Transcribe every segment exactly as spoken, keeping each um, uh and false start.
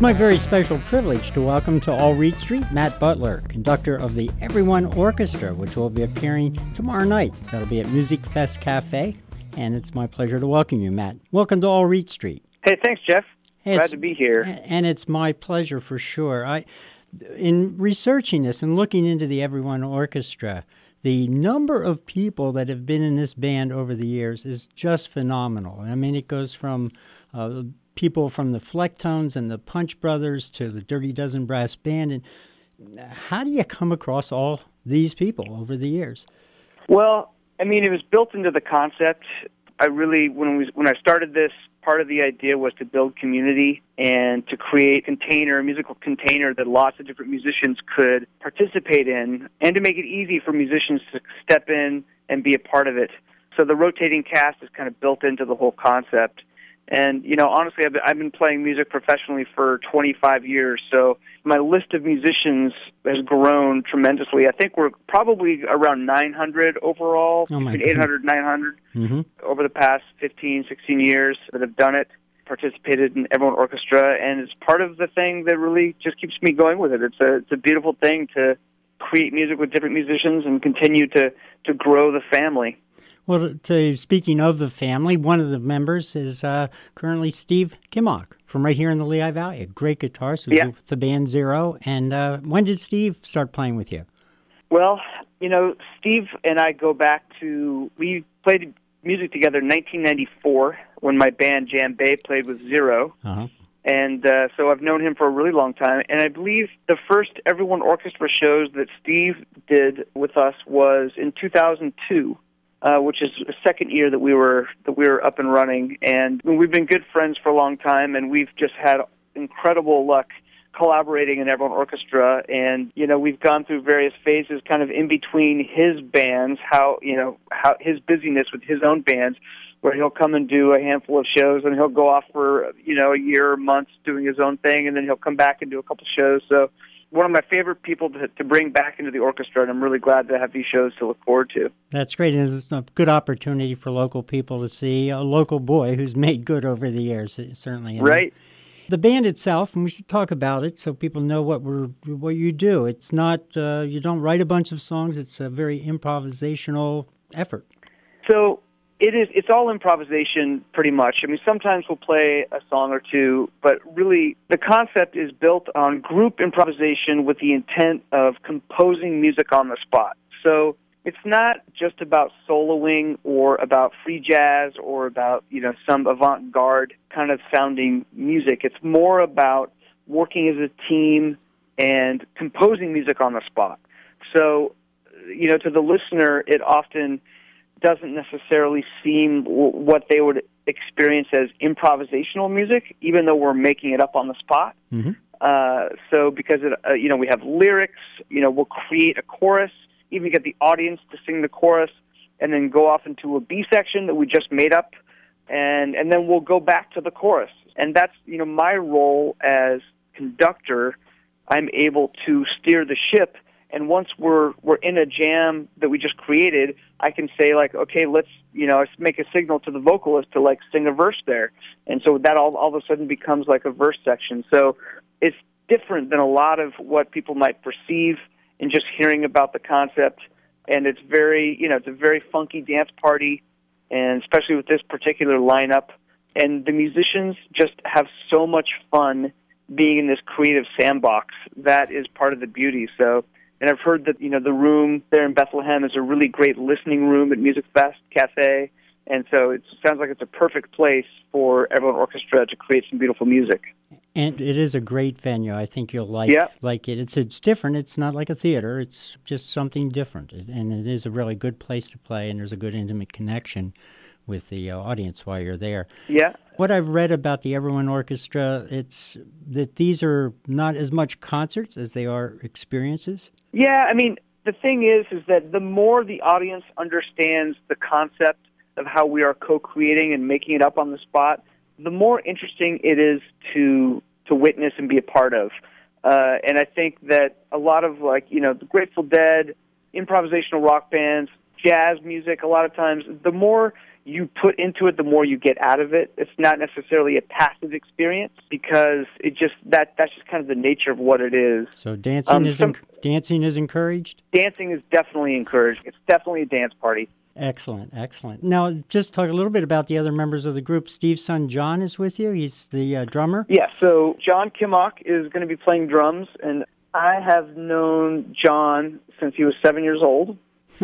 my very special privilege to welcome to All Reed Street Matt Butler, conductor of the Everyone Orchestra, which will be appearing tomorrow night. That'll be at Music Fest Cafe, and it's my pleasure to welcome you, Matt. Welcome to All Reed Street. Hey, thanks, Jeff. Hey, Glad to be here. And it's my pleasure for sure. I, in researching this and looking into the Everyone Orchestra, the number of people that have been in this band over the years is just phenomenal. I mean, it goes from uh, people from the Flecktones and the Punch Brothers to the Dirty Dozen Brass Band. And how do you come across all these people over the years? Well, I mean, it was built into the concept. I really, when we when I started this, part of the idea was to build community and to create a container, a musical container that lots of different musicians could participate in, and to make it easy for musicians to step in and be a part of it. So the rotating cast is kind of built into the whole concept. And, you know, honestly, I've been, I've been playing music professionally for twenty-five years, so my list of musicians has grown tremendously. I think we're probably around nine hundred overall, oh between eight hundred and nine hundred mm-hmm. over the past fifteen, sixteen years that have done it, participated in Everyone Orchestra, and it's part of the thing that really just keeps me going with it. It's a, it's a beautiful thing to create music with different musicians and continue to, to grow the family. Well, to, speaking of the family, one of the members is uh, currently Steve Kimmock from right here in the Lehigh Valley, a great guitarist who's yeah. with the band Zero. And uh, when did Steve start playing with you? Well, you know, Steve and I go back to, we played music together in nineteen ninety-four when my band Jam Bay played with Zero. Uh-huh. And uh, so I've known him for a really long time. And I believe the first Everyone Orchestra shows that Steve did with us was in two thousand two. Uh, which is the second year that we were that we were up and running, and we've been good friends for a long time, and we've just had incredible luck collaborating in Everyone Orchestra. And you know, we've gone through various phases, kind of in between his bands, how you know how his busyness with his own bands, where he'll come and do a handful of shows, and he'll go off for you know a year or months doing his own thing, and then he'll come back and do a couple shows. So. One of my favorite people to, to bring back into the orchestra, and I'm really glad to have these shows to look forward to. That's great, and it's a good opportunity for local people to see a local boy who's made good over the years, certainly. And right. The band itself, and we should talk about it so people know what we're what you do. It's not uh, you don't write a bunch of songs. It's a very improvisational effort. So. It is. It's all improvisation, pretty much. I mean, sometimes we'll play a song or two, but really the concept is built on group improvisation with the intent of composing music on the spot. So it's not just about soloing or about free jazz or about, you know, some avant-garde kind of sounding music. It's more about working as a team and composing music on the spot. So, you know, to the listener, it often doesn't necessarily seem w- what they would experience as improvisational music, even though we're making it up on the spot. Mm-hmm. Uh, so because, it, uh, you know, we have lyrics, you know, we'll create a chorus, even get the audience to sing the chorus, and then go off into a B section that we just made up, and, and then we'll go back to the chorus. And that's, you know, my role as conductor. I'm able to steer the ship. And once we're we're in a jam that we just created, I can say, like, okay, let's, you know, make a signal to the vocalist to, like, sing a verse there. And so that all, all of a sudden becomes like a verse section. So it's different than a lot of what people might perceive in just hearing about the concept. And it's very, you know, it's a very funky dance party, and especially with this particular lineup. And the musicians just have so much fun being in this creative sandbox. That is part of the beauty. So... And I've heard that, you know, the room there in Bethlehem is a really great listening room at Music Fest Cafe. And so it sounds like it's a perfect place for Everyone Orchestra to create some beautiful music. And it is a great venue. I think you'll like, yeah. like it. It's, it's different. It's not like a theater. It's just something different. And it is a really good place to play, and there's a good intimate connection with the uh, audience while you're there. Yeah. What I've read about the Everyone Orchestra, it's that these are not as much concerts as they are experiences. Yeah, I mean, the thing is, is that the more the audience understands the concept of how we are co-creating and making it up on the spot, the more interesting it is to to witness and be a part of. Uh, and I think that a lot of, like, you know, the Grateful Dead, improvisational rock bands, jazz music, a lot of times, the more you put into it, the more you get out of it. It's not necessarily a passive experience because it just that that's just kind of the nature of what it is. So dancing um, is some, enc- dancing is encouraged? Dancing is definitely encouraged. It's definitely a dance party. Excellent, excellent. Now, just talk a little bit about the other members of the group. Steve's son John is with you. He's the uh, drummer. Yeah, so John Kimmock is going to be playing drums, and I have known John since he was seven years old.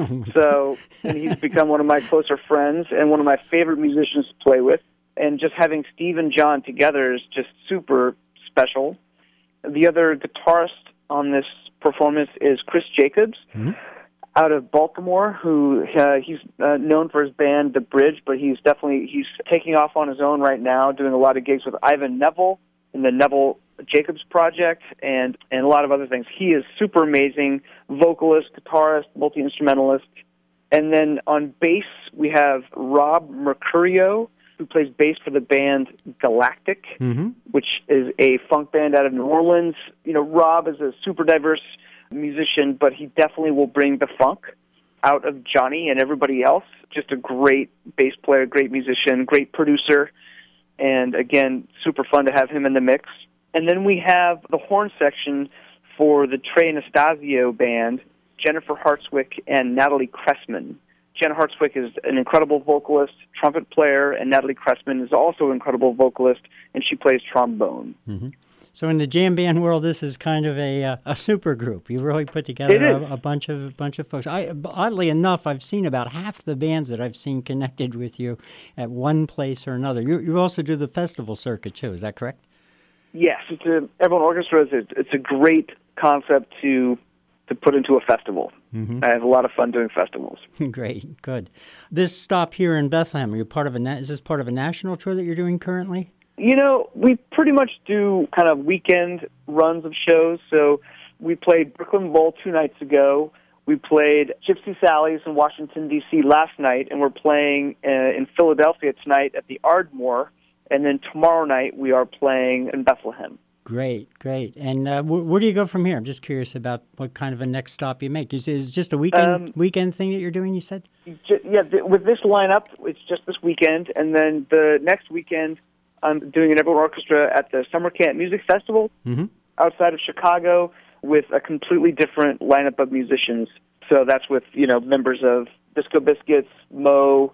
So, and he's become one of my closer friends and one of my favorite musicians to play with. And just having Steve and John together is just super special. The other guitarist on this performance is Chris Jacobs. Mm-hmm. Out of Baltimore, who uh, he's uh, known for his band The Bridge, but he's definitely he's taking off on his own right now, doing a lot of gigs with Ivan Neville in the Neville Jacobs Project and and a lot of other things. He is super amazing vocalist, guitarist, multi-instrumentalist. And then on bass we have Rob Mercurio, who plays bass for the band Galactic, mm-hmm. which is a funk band out of New Orleans. You know, Rob is a super diverse musician, but he definitely will bring the funk out of Johnny and everybody else. Just a great bass player, great musician, great producer, and again, super fun to have him in the mix. And then we have the horn section for the Trey Anastasio band, Jennifer Hartswick and Natalie Cressman. Jenna Hartswick is an incredible vocalist, trumpet player, and Natalie Cressman is also an incredible vocalist, and she plays trombone. Mm-hmm. So in the jam band world, this is kind of a uh, a super group. You really put together a, a bunch of a bunch of folks. I, oddly enough, I've seen about half the bands that I've seen connected with you at one place or another. You, you also do the festival circuit too. Is that correct? Yes, it's a, Everyone Orchestra is a, it's a great concept to to put into a festival. Mm-hmm. I have a lot of fun doing festivals. Great, good. This stop here in Bethlehem, are you part of a? Is this part of a national tour that you're doing currently? You know, we pretty much do kind of weekend runs of shows. So we played Brooklyn Bowl two nights ago. We played Gypsy Sally's in Washington, D C last night, and we're playing uh, in Philadelphia tonight at the Ardmore. And then tomorrow night we are playing in Bethlehem. Great, great. And uh, wh- where do you go from here? I'm just curious about what kind of a next stop you make. Is it just a weekend um, weekend thing that you're doing, you said? J- yeah, th- with this lineup, it's just this weekend. And then the next weekend, I'm doing an Everyone Orchestra at the Summer Camp Music Festival mm-hmm. outside of Chicago with a completely different lineup of musicians. So that's with, you know, members of Disco Biscuits, Mo,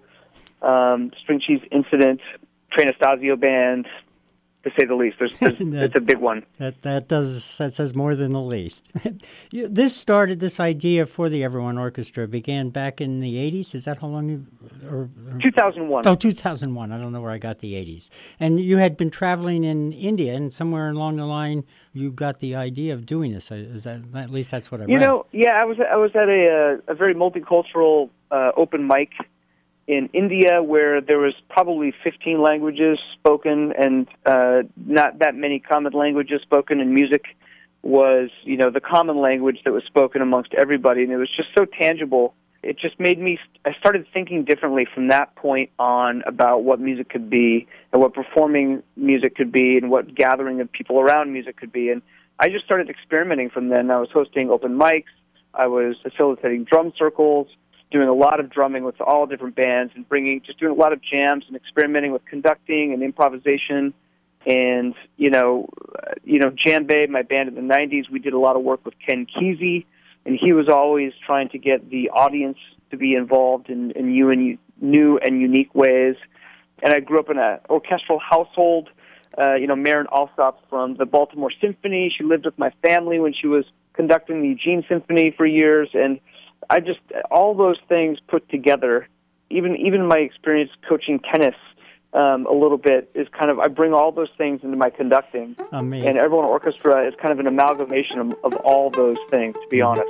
um, String Cheese Incident, Trey Anastasio Band, to say the least. There's, there's, that, it's a big one. That that does that says more than the least. This started, this idea for the Everyone Orchestra began back in the eighties. Is that how long you? Or, or, two thousand one. Oh, two thousand one. I don't know where I got the eighties. And you had been traveling in India, and somewhere along the line, you got the idea of doing this. Is that at least that's what I read? You know, yeah, I was I was at a a, a very multicultural uh, open mic in India, where there was probably fifteen languages spoken and uh, not that many common languages spoken, and music was, you know, the common language that was spoken amongst everybody, and it was just so tangible. It just made me, I started thinking differently from that point on about what music could be and what performing music could be and what gathering of people around music could be. And I just started experimenting from then. I was hosting open mics. I was facilitating drum circles, doing a lot of drumming with all different bands and bringing, just doing a lot of jams and experimenting with conducting and improvisation. And, you know, uh, you know, Djembe, my band in the nineties, we did a lot of work with Ken Kesey, and he was always trying to get the audience to be involved in, in new, and, new and unique ways. And I grew up in an orchestral household. Uh, you know, Maren Alsop from the Baltimore Symphony, she lived with my family when she was conducting the Eugene Symphony for years, and I just, all those things put together, even even my experience coaching tennis um, a little bit, is kind of, I bring all those things into my conducting. Amazing. And Everyone Orchestra is kind of an amalgamation of, of all those things, to be honest.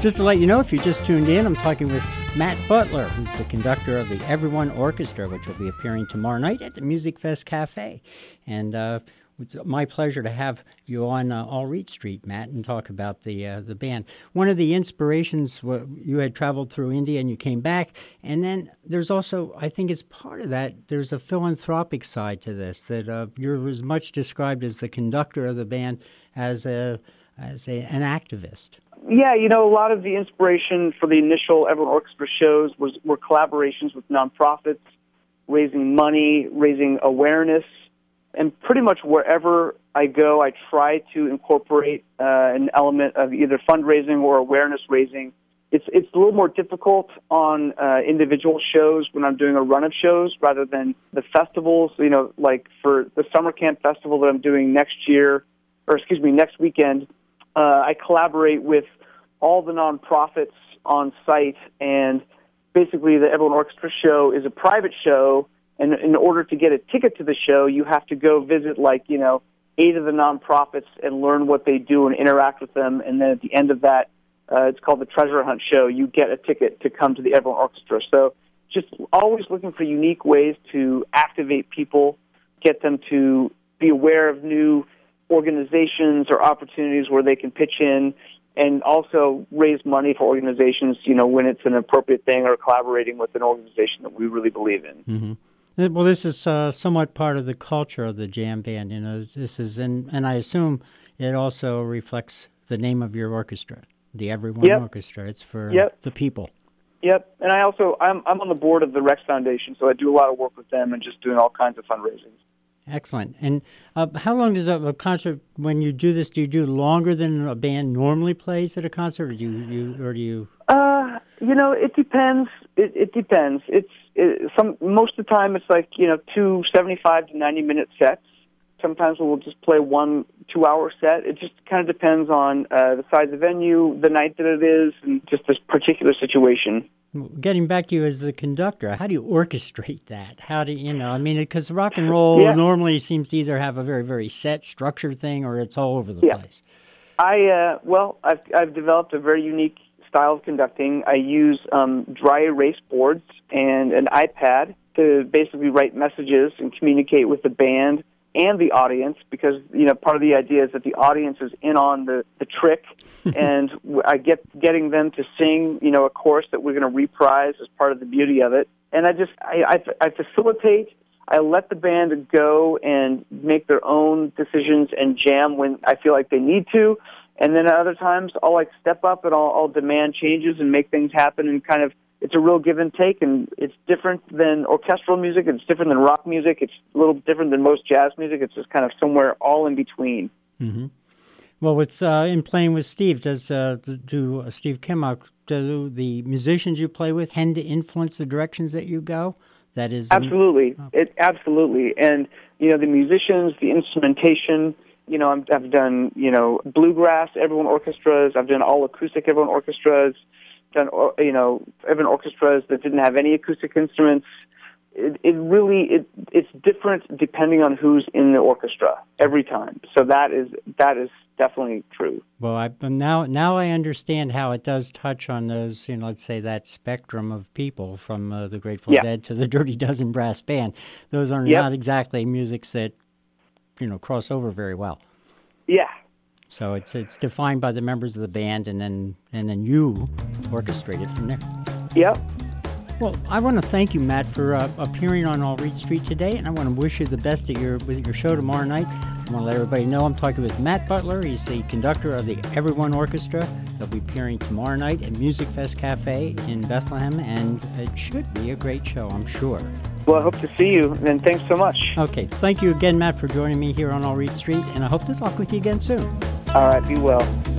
Just to let you know, if you just tuned in, I'm talking with Matt Butler, who's the conductor of the Everyone Orchestra, which will be appearing tomorrow night at the Music Fest Cafe. And uh, it's my pleasure to have you on uh, All Reed Street, Matt, and talk about the uh, the band. One of the inspirations, well, you had traveled through India and you came back, and then there's also, I think as part of that, there's a philanthropic side to this, that uh, you're as much described as the conductor of the band as a as a, an activist. Yeah, you know, a lot of the inspiration for the initial Everyone Orchestra shows was were collaborations with nonprofits, raising money, raising awareness. And pretty much wherever I go, I try to incorporate uh, an element of either fundraising or awareness raising. It's it's a little more difficult on uh, individual shows when I'm doing a run of shows rather than the festivals. You know, like for the summer camp festival that I'm doing next year, or excuse me, next weekend, uh, I collaborate with all the nonprofits on site, and basically the Everyone Orchestra show is a private show. And in order to get a ticket to the show, you have to go visit, like, you know, eight of the nonprofits and learn what they do and interact with them. And then at the end of that, uh, it's called the Treasure Hunt Show. You get a ticket to come to the Everyone Orchestra. So just always looking for unique ways to activate people, get them to be aware of new organizations or opportunities where they can pitch in, and also raise money for organizations, you know, when it's an appropriate thing, or collaborating with an organization that we really believe in. Mm-hmm. Well, this is uh, somewhat part of the culture of the jam band. You know, this is, and, and I assume it also reflects the name of your orchestra, the Everyone yep. Orchestra. It's for yep. the people. Yep, and I also I'm I'm on the board of the Rex Foundation, so I do a lot of work with them and just doing all kinds of fundraising. Excellent. And uh, how long does a, a concert, when you do this, do you do longer than a band normally plays at a concert, or do you, you or do you? Uh, you know, it depends. It, it depends. It's it, some most of the time it's like, you know, two seventy-five to ninety minute sets. Sometimes we'll just play one two-hour set. It just kind of depends on uh, the size of the venue, the night that it is, and just this particular situation. Getting back to you as the conductor, how do you orchestrate that? How do you, you know, I mean, because rock and roll yeah. normally seems to either have a very, very set, structured thing, or it's all over the yeah. place. I, uh, well, I've, I've developed a very unique style of conducting. I use um, dry erase boards and an iPad to basically write messages and communicate with the band and the audience, because, you know, part of the idea is that the audience is in on the, the trick, and I get getting them to sing, you know, a chorus that we're going to reprise as part of the beauty of it. And I just, I, I, I facilitate, I let the band go and make their own decisions and jam when I feel like they need to, and then at other times I'll, like, step up and I'll, I'll demand changes and make things happen, and kind of, it's a real give and take, and it's different than orchestral music. It's different than rock music. It's a little different than most jazz music. It's just kind of somewhere all in between. Mm-hmm. Well, with uh, in playing with Steve, does uh, do uh, Steve Kimock, do the musicians you play with tend to influence the directions that you go? That is absolutely, oh. it absolutely, and you know, the musicians, the instrumentation. You know, I'm, I've done you know bluegrass Everyone Orchestras. I've done all acoustic Everyone Orchestras. Done, you know, Everyone Orchestras that didn't have any acoustic instruments. It, it really, it, it's different depending on who's in the orchestra every time. So that is that is definitely true. Well, I, now now I understand how it does touch on those, you know, let's say that spectrum of people, from uh, the Grateful yeah. Dead to the Dirty Dozen Brass Band. Those are yep. not exactly musics that, you know, cross over very well. Yeah. So it's it's defined by the members of the band, and then and then you orchestrate it from there. Yep. Well, I want to thank you, Matt, for uh, appearing on All Reed Street today, and I want to wish you the best at your with your show tomorrow night. I want to let everybody know I'm talking with Matt Butler. He's the conductor of the Everyone Orchestra. They'll be appearing tomorrow night at Music Fest Cafe in Bethlehem, and it should be a great show, I'm sure. Well, I hope to see you, and thanks so much. Okay, thank you again, Matt, for joining me here on All Reed Street, and I hope to talk with you again soon. All right, be well.